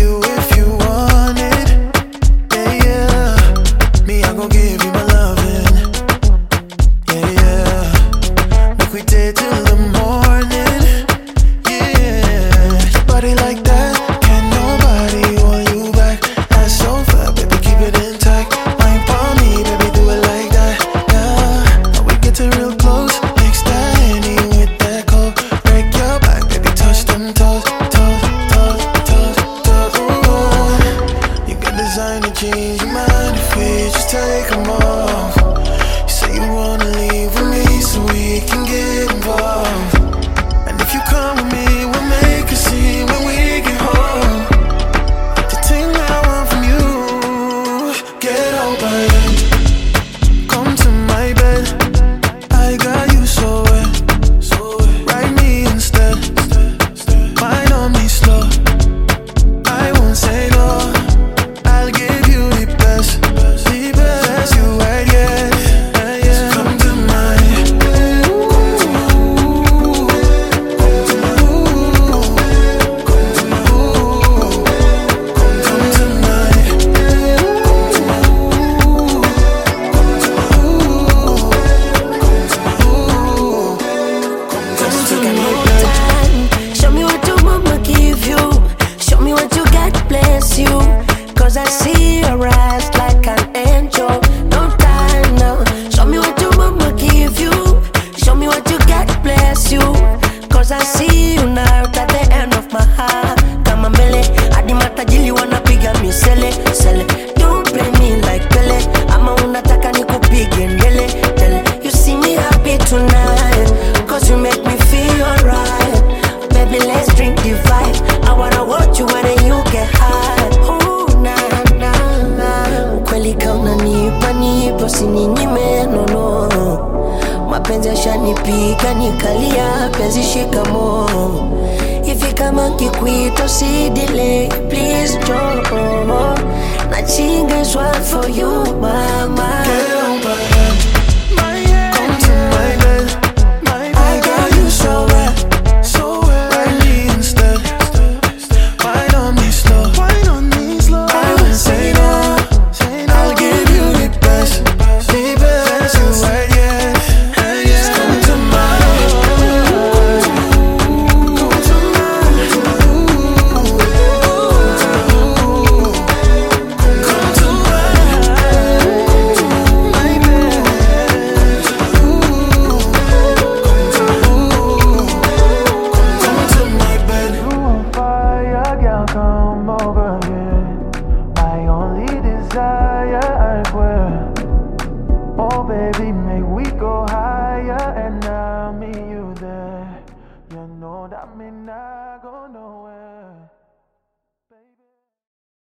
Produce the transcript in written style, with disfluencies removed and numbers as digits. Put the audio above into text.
you if you want it. Yeah, yeah. Me, I gon' give you my loving. Yeah, yeah. Make we day till the morning. Yeah. Body like that, can't nobody hold you back. That's so fat, baby, keep it intact. Wine for me, baby, do it like that. Yeah. Now we get real close. Next time, with that cold. Break your back, baby, touch them toes, toes, toes, toes, toes. Ooh. You got designer jeans, you mind if we just take them off? You say you wanna leave with me so we can get involved. And if you come with me, we'll make a scene when we get home. The thing that I want from you, get out by then. Come to my bed, I got you so wet. Ride me instead, wine on me slow. I won't say no, I'll give you the best, the best you had yet. So come to my bed, come to my ooh, come to my ooh, come to my ooh, come to my bed, come to my ooh, come to my ooh, come to my ooh. Show me what your mama give you. Show me what you got, bless you. Cause I see your eyes like an angel. No time now. Show me what your mama give you. Show me what you got, bless you. Cause I see you now at the end of my heart. Kama mbele, hadi matajili wanapiga misele, sele. Don't play me like Pele. Ama unataka nikupige ndele, tele. You see me happy tonight, cause you make me feel alright. Baby, let's drink the vibe. I wanna watch you when you get high. Ooh, nah, nah, nah. Ukweli kama nipa usininyime, no, no. Mapenzi yashanipika nikalia, penzi shikamo. Hivi kama kikuita usidile, please Joe. Nothing is right for you,